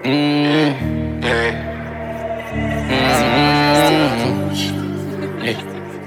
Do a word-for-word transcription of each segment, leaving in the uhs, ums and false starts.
Mm. Yeah. Mm. Yeah.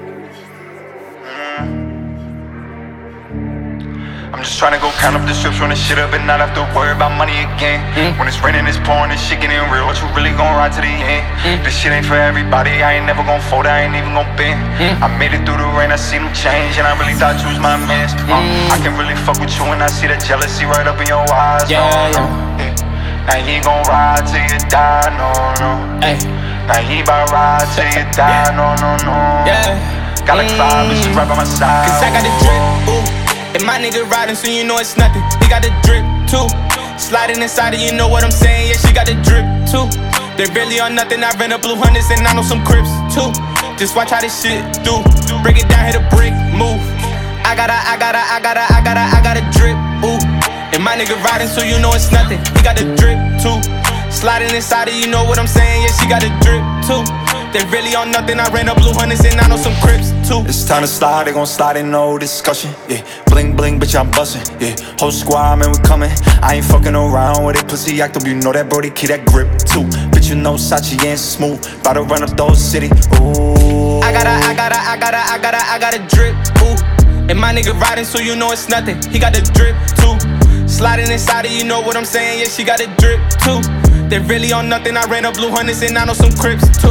I'm just tryna go count up the strips, run the shit up and not have to worry about money again. Mm. When it's raining, it's pouring, this shit getting real. What you really gon' ride to the end? Mm. This shit ain't for everybody, I ain't never gon' fold, I ain't even gon' bend. Mm. I made it through the rain, I seen them change, and I really thought you was my mans. Uh, Mm. I can really fuck with you when I see that jealousy right up in your eyes. Yeah, no, no. yeah. Yeah. Now you ain't gon' ride till you die, no, no. Ay. Now you ain't bout ride till you die, no, no, no. Yeah. Got like five bitches right by my side. Cause I got the drip, ooh. And my nigga riding, so you know it's nothing. He got the drip too. Sliding inside of you know what I'm saying. Yeah, she got the drip too. They really on nothing. I ran up blue hundreds and I know some crips too. Just watch how this shit do. Break it down, hit a brick, move. I got a, I got a, I got a, I got a, I got a drip, ooh. And my nigga riding, so you know it's nothing. He got the drip too. Sliding inside of you know what I'm saying. Yeah, she got the drip too. They really on nothing. I ran up blue hundreds and I know some crips too. It's time to slide, they gon' slide in no discussion. Yeah, bling bling, bitch, I'm bustin'. Yeah, whole squad, man, we comin'. I ain't fucking around with it, pussy act up. You know that brody, keep that grip too. Bitch, you know Sachi ain't smooth. Bout to run up those city. Ooh. I got a, I got a, I got a, I got a, I got a drip, ooh. And my nigga riding, so you know it's nothing. He got the drip too. Sliding inside of you know what I'm saying. Yeah, she got a drip too. They really on nothing. I ran up blue hundreds and I know some crips too.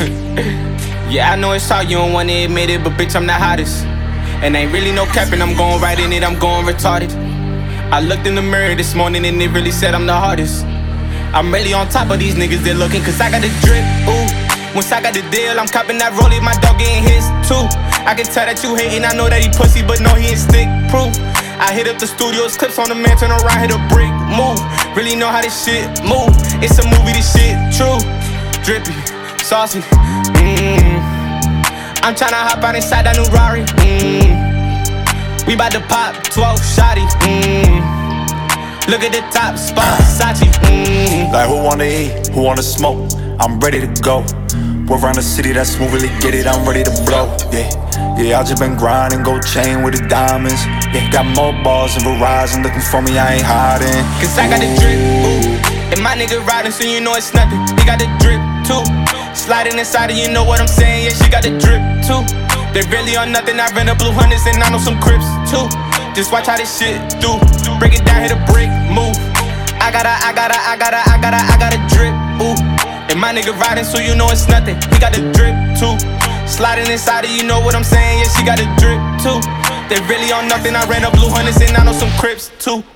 Yeah, I know it's hard, you don't wanna admit it, but bitch, I'm the hottest. And ain't really no capping, I'm going right in it, I'm going retarded. I looked in the mirror this morning and it really said I'm the hardest. I'm really on top of these niggas, they're looking, cause I got the drip, ooh. Once I got the deal, I'm copping that rollie, my dog getting his too. I can tell that you hating, I know that he pussy, but no, he ain't stick proof. I hit up the studios, clips on the man, turn around, hit a brick, move. Really know how this shit move. It's a movie, this shit true. Drippy, saucy, mmm. I'm tryna hop out inside that new Rari, mmm. We bout to pop, twelve shotty, mmm. Look at the top spot, Sachi, mmm. Like who wanna eat, who wanna smoke? I'm ready to go. We're around the city, that's smooth, really get it, I'm ready to blow. Yeah, yeah, I just been grinding, gold chain with the diamonds. Yeah, got more balls than Verizon, looking for me, I ain't hiding. Cause I got the drip, ooh. And my nigga riding, so you know it's nothing. He got the drip too. Sliding inside of you know what I'm saying. Yeah, she got the drip too. They really on nothing. I ran up blue hundreds and I know some crips too. Just watch how this shit do. Break it down, hit a brick, move. I got a, I got a, I got a, I got a, I got a drip, ooh. And my nigga riding, so you know it's nothing. He got the drip too. Sliding inside of you know what I'm saying. Yeah, she got the drip too. They really on nothing. I ran up blue hundreds and I know some crips too.